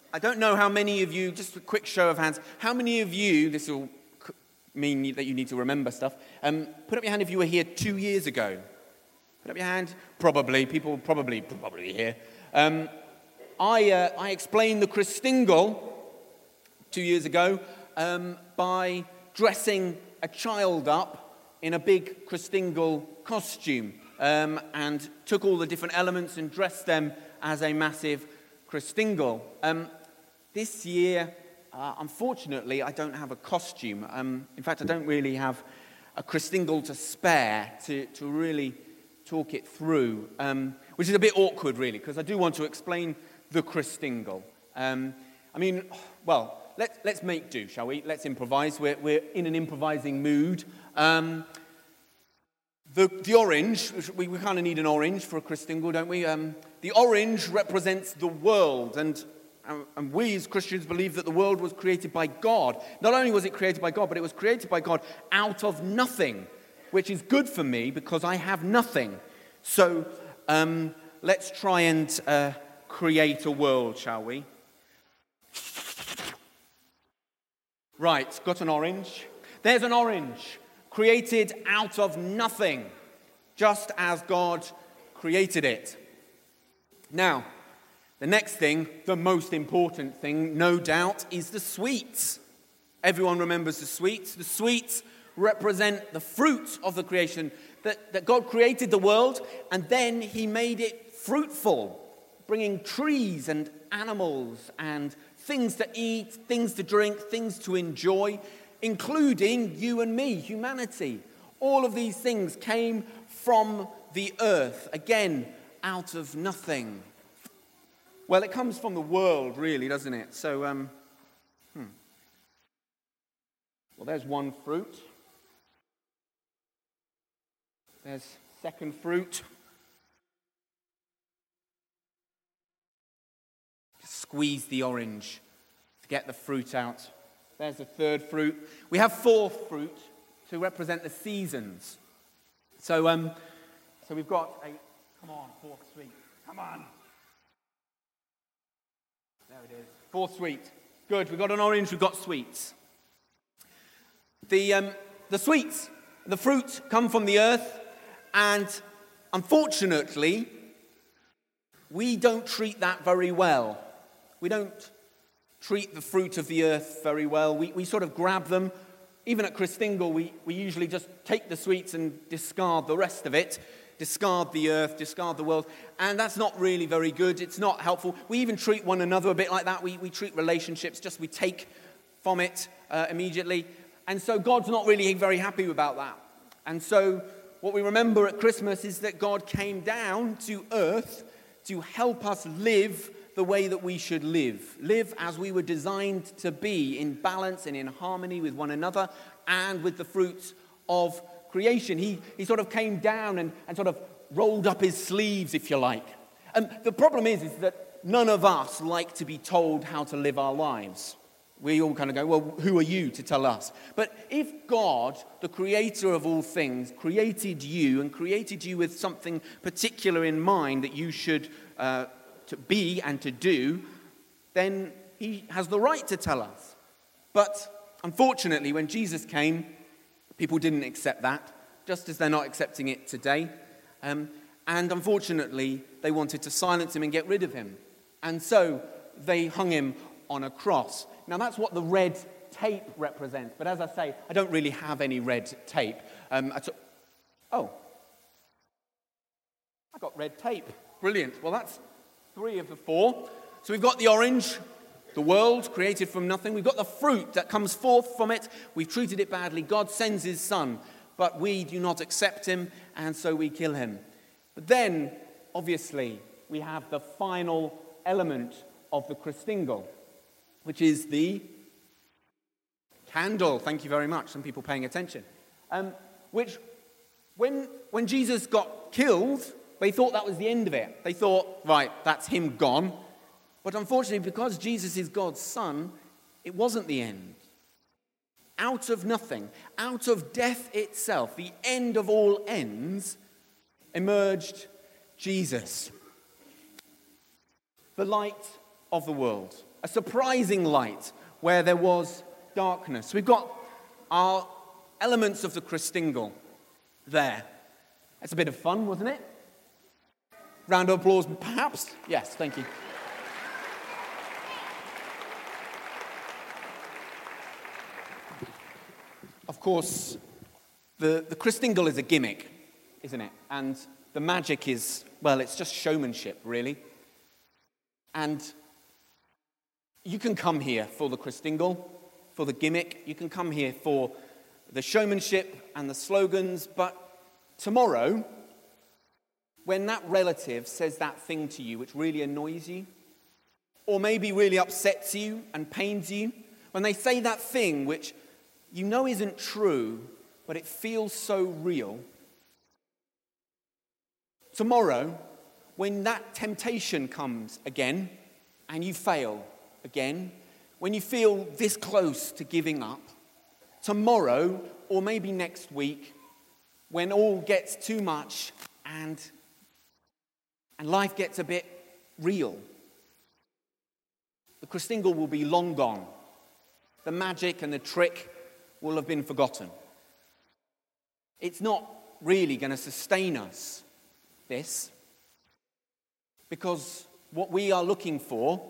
I don't know how many of you, just a quick show of hands, how many of you, this will mean that you need to remember stuff, put up your hand if you were here 2 years ago. Put up your hand. Probably. People probably here. I explained the Christingle 2 years ago by dressing a child up in a big Christingle costume and took all the different elements and dressed them as a massive Christingle. This year, unfortunately, I don't have a costume. In fact, I don't really have a Christingle to spare to really talk it through, which is a bit awkward, really, because I do want to explain the Christingle. Let's make do, shall we? Let's improvise. We're in an improvising mood. The orange, we kind of need an orange for a Christingle, don't we? The orange represents the world, and we as Christians believe that the world was created by God. Not only was it created by God, but it was created by God out of nothing, which is good for me because I have nothing. So let's try and create a world, shall we? Right, got an orange. There's an orange, created out of nothing, just as God created it. Now, the next thing, the most important thing, no doubt, is the sweets. Everyone remembers the sweets. The sweets represent the fruit of the creation, that God created the world, and then he made it fruitful, bringing trees and animals and things to eat, things to drink, things to enjoy, including you and me, humanity. All of these things came from the earth, again, out of nothing. Well, it comes from the world, really, doesn't it? So, well, there's one fruit. There's second fruit. Just squeeze the orange to get the fruit out. There's the third fruit. We have fourth fruit to represent the seasons. So we've got a, come on, fourth sweet. Come on. There it is. Fourth sweet. Good. We've got an orange. We've got sweets. The sweets, the fruit, come from the earth, and unfortunately, we don't treat that very well. We don't treat the fruit of the earth very well. We sort of grab them. Even at Christingle, we usually just take the sweets and discard the rest of it. Discard the earth, discard the world. And that's not really very good. It's not helpful. We even treat one another a bit like that. We treat relationships, just we take from it immediately. And so God's not really very happy about that. And so what we remember at Christmas is that God came down to earth to help us live the way that we should live. Live as we were designed to be, in balance and in harmony with one another and with the fruits of creation. He sort of came down and sort of rolled up his sleeves, if you like. And the problem is that none of us like to be told how to live our lives. We all kind of go, well, who are you to tell us? But if God, the creator of all things, created you and created you with something particular in mind that you should to be and to do, then he has the right to tell us. But unfortunately, when Jesus came, people didn't accept that, just as they're not accepting it today. And unfortunately, they wanted to silence him and get rid of him. And so they hung him on a cross. Now, that's what the red tape represents. But as I say, I don't really have any red tape. I got red tape. Brilliant. Well, that's 3 of the 4. So we've got the orange, the world created from nothing. We've got the fruit that comes forth from it. We've treated it badly. God sends his son, but we do not accept him, and so we kill him. But then, obviously, we have the final element of the Christingle, which is the candle. Thank you very much. Some people paying attention. Which, when Jesus got killed, they thought that was the end of it. They thought, right, that's him gone. But unfortunately, because Jesus is God's son, it wasn't the end. Out of nothing, out of death itself, the end of all ends, emerged Jesus, the light of the world. a surprising light where there was darkness. We've got our elements of the Christingle there. That's a bit of fun, wasn't it? Round of applause, perhaps? Yes, thank you. Of course, the Christingle is a gimmick, isn't it? And the magic is, well, it's just showmanship, really. And you can come here for the Christingle, for the gimmick. You can come here for the showmanship and the slogans. But tomorrow, when that relative says that thing to you which really annoys you, or maybe really upsets you and pains you, when they say that thing which you know isn't true, but it feels so real, tomorrow, when that temptation comes again, and you fail again, when you feel this close to giving up, tomorrow, or maybe next week, when all gets too much and life gets a bit real, the Christingle will be long gone. The magic and the trick will have been forgotten. It's not really going to sustain us, this, because what we are looking for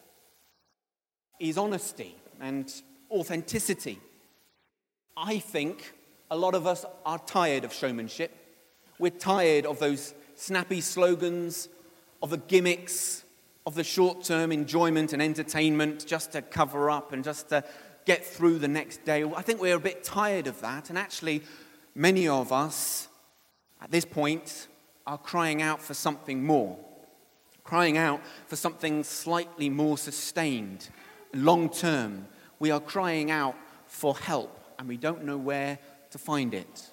is honesty and authenticity. I think a lot of us are tired of showmanship. We're tired of those snappy slogans, of the gimmicks, of the short-term enjoyment and entertainment just to cover up and just to get through the next day. I think we're a bit tired of that, and actually many of us at this point are crying out for something more, crying out for something slightly more sustained, long-term. We are crying out for help, and we don't know where to find it.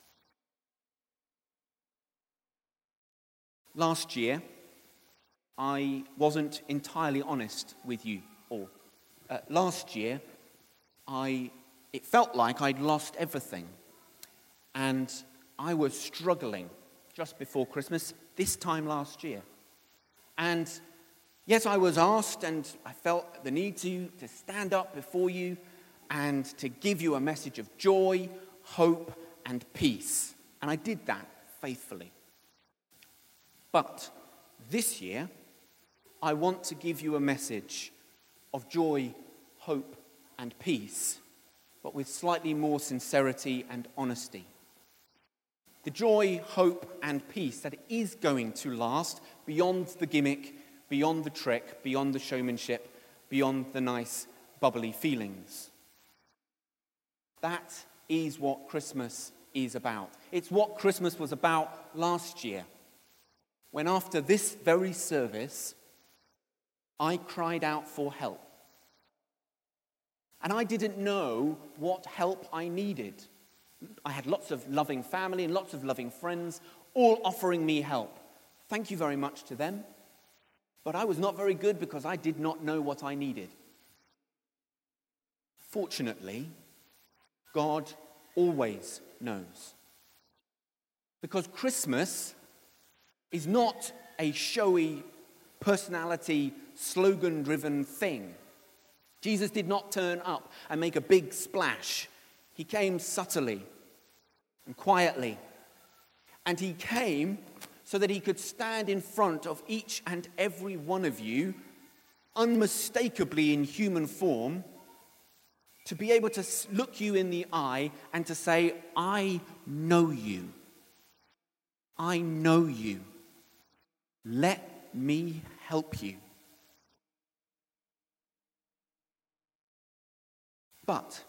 Last year, I wasn't entirely honest with you all. Last year, it felt like I'd lost everything. And I was struggling just before Christmas, this time last year. And yes, I was asked, and I felt the need to stand up before you and to give you a message of joy, hope, and peace. And I did that faithfully. But this year, I want to give you a message of joy, hope, and peace, but with slightly more sincerity and honesty. The joy, hope, and peace that is going to last beyond the gimmick, beyond the trick, beyond the showmanship, beyond the nice, bubbly feelings. That is what Christmas is about. It's what Christmas was about last year, when after this very service, I cried out for help. And I didn't know what help I needed. I had lots of loving family and lots of loving friends, all offering me help. Thank you very much to them. But I was not very good because I did not know what I needed. Fortunately, God always knows. Because Christmas is not a showy, personality, slogan-driven thing. Jesus did not turn up and make a big splash. He came subtly and quietly. And he came so that he could stand in front of each and every one of you, unmistakably in human form, to be able to look you in the eye and to say, I know you. I know you. Let me help you. But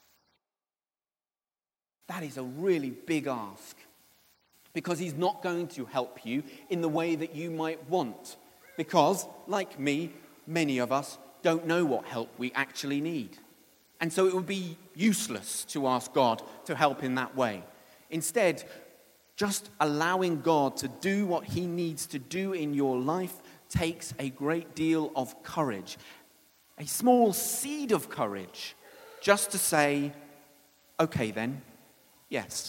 that is a really big ask, because he's not going to help you in the way that you might want, because, like me, many of us don't know what help we actually need. And so it would be useless to ask God to help in that way. Instead, just allowing God to do what he needs to do in your life takes a great deal of courage, a small seed of courage, just to say, okay then, yes.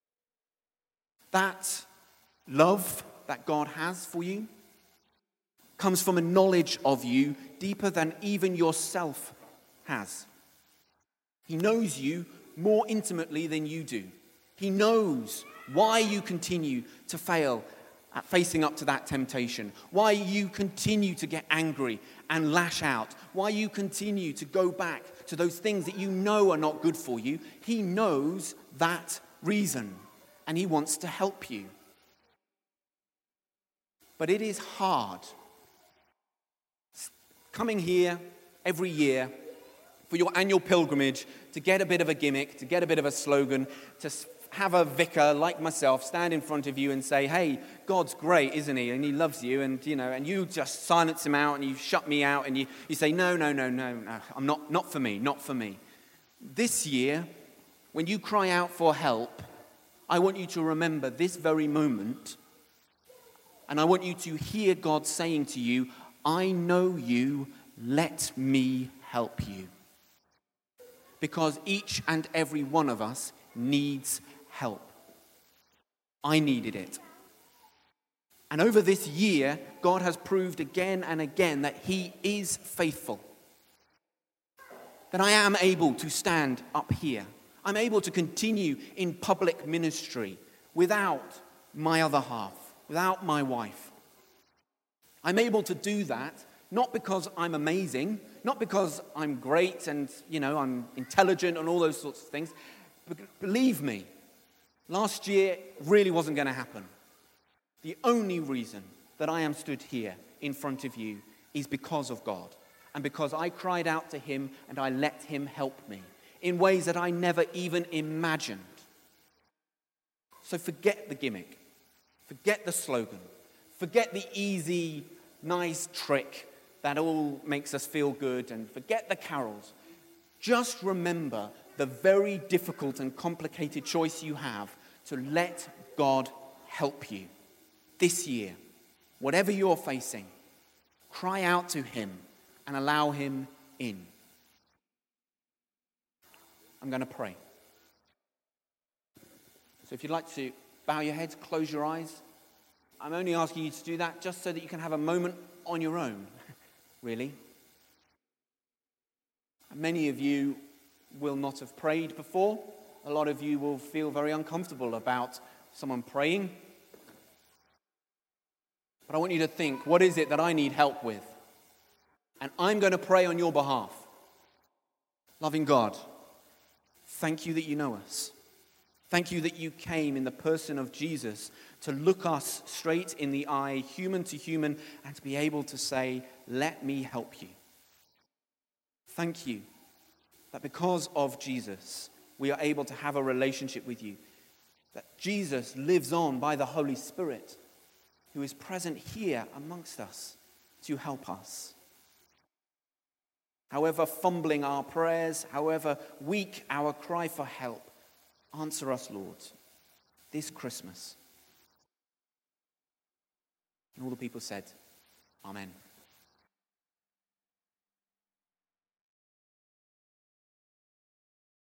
That love that God has for you, comes from a knowledge of you deeper than even yourself has. He knows you more intimately than you do. He knows why you continue to fail at facing up to that temptation, why you continue to get angry and lash out, why you continue to go back to those things that you know are not good for you. He knows that reason, and he wants to help you. But it is hard coming here every year for your annual pilgrimage to get a bit of a gimmick, to get a bit of a slogan, to have a vicar like myself stand in front of you and say, hey, God's great, isn't he? And he loves you, and you just silence him out and you shut me out and you say, no, I'm not for me. This year, when you cry out for help, I want you to remember this very moment, and I want you to hear God saying to you, I know you, let me help you. Because each and every one of us needs help. I needed it. And over this year, God has proved again and again that he is faithful. That I am able to stand up here. I'm able to continue in public ministry without my other half, without my wife. I'm able to do that not because I'm amazing, not because I'm great and, I'm intelligent and all those sorts of things. But believe me, last year really wasn't going to happen. The only reason that I am stood here in front of you is because of God. And because I cried out to him and I let him help me in ways that I never even imagined. So forget the gimmick. Forget the slogan. Forget the easy, nice trick that all makes us feel good, and forget the carols. Just remember the very difficult and complicated choice you have to let God help you this year. Whatever you're facing, cry out to him and allow him in. I'm going to pray. So if you'd like to bow your heads, close your eyes. I'm only asking you to do that just so that you can have a moment on your own, really. Many of you will not have prayed before. A lot of you will feel very uncomfortable about someone praying. But I want you to think, what is it that I need help with? And I'm going to pray on your behalf. Loving God, thank you that you know us. Thank you that you came in the person of Jesus to look us straight in the eye, human to human, and to be able to say, let me help you. Thank you that because of Jesus, we are able to have a relationship with you. That Jesus lives on by the Holy Spirit, who is present here amongst us to help us. However fumbling our prayers, however weak our cry for help, answer us, Lord, this Christmas. And all the people said, Amen.